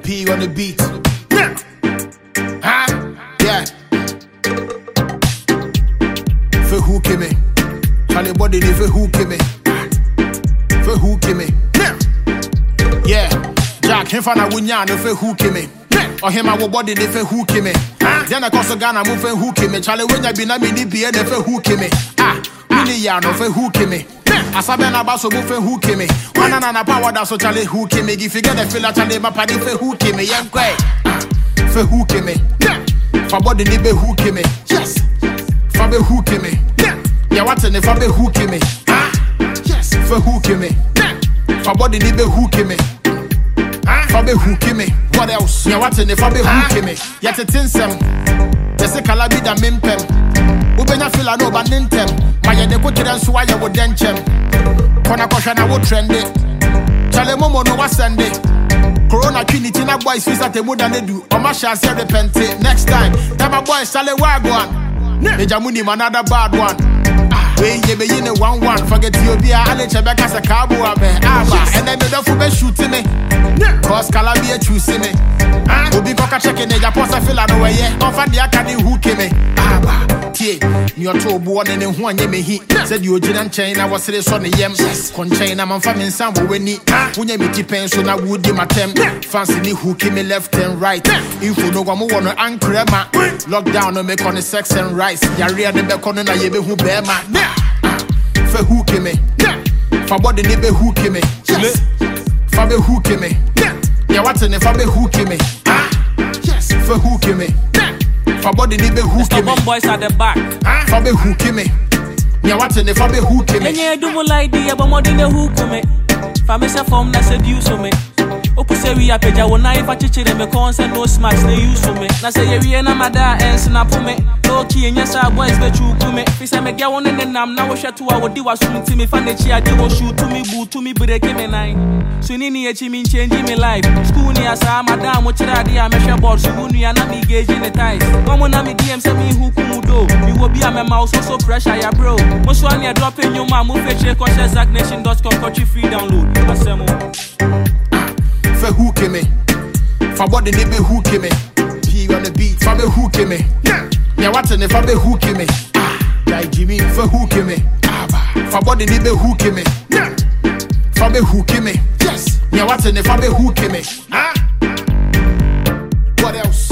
P on the beat. Huh? Yeah. For who came me? Charlie body they for who came me? For who came me? Yeah. Jack him for na wunya no for who came me? Or him our body they for who came me? Then I cause Ghana move for who came me? Charlie when you be na me be they for who came me? Million for who came me? Asabena baso move for who came me? One na power that so Charlie who came me? If you get the feel Charlie my party for who came me? Yeah, great. For who came me? For body they be who came me? Yes. For be who came me? Yeah, what's in the for be who came me? Yes. For who came me? For body they be who came me? For be who came me? What else? Yeah, what's in the for be who came me? Yet it's in some. They say Calabi da mimpem. Ubenya feel no bantem. My de put it and so I would denchem. Kona koshana would trend it. Chale momo no was send it. Corona Trinity na boys feel that they would than they do. Or my shall say repent it. Next time, tell my boys Sale Wagwan. Nejamuni another bad one. When you be in a 1-1, forget you be a Alechebeka as a cabo abe. And then the dog be shooting me. Cause Calabia choosing me. Obi Coca checking the Japosa feel out away. Offer the Academy who came me. Your toe born in one yemi he said you didn't chain. I was saying sonny yem. Conchain, I'm famine some when he when you meet pen so now would my temp. Fancy me who came me left and right. If you know one more on anchor, lockdown no make on the sex and rice. Yaria the back on a yebe who bear my. For who came me? For body neighbor who came me? Yes. For be who came me? Yeah, what's in the for be who came me? Yes. For who came me? For body neighbor who came me? Boys at the back. For be who came me? Yeah, what's in the for be who came me? Yeah, do more idea, but more than who came me. For me, form that seduce me. Opuse we apeja wona ifa chichire me concern no smacks they use for me. Na say we na mada and snap me. No key and yes boys be chuku me. Fi say me get one in nam na wo hwe to a wo di wasum ti me fa na chi ade wo shoot to me boot to me break me nine. So ni ni echi me change me life. School ni asa madam wo chira ade a me hwe board so nu ya na me gauge in the ties. Omo na me DM say me who kumudo. Me wo bi a me mouse so pressure ya bro. Mo so an drop in your man mo fetch consciousnation.com country free download. Asemo for who came me? For body they be who came me? P on the beat. For be who came me? Yeah, what's in the for be who came me? Like Jimmy for who came me? For body they be who came me? For be who came me? Yes. Yeah, what's in the for be who came me? What else?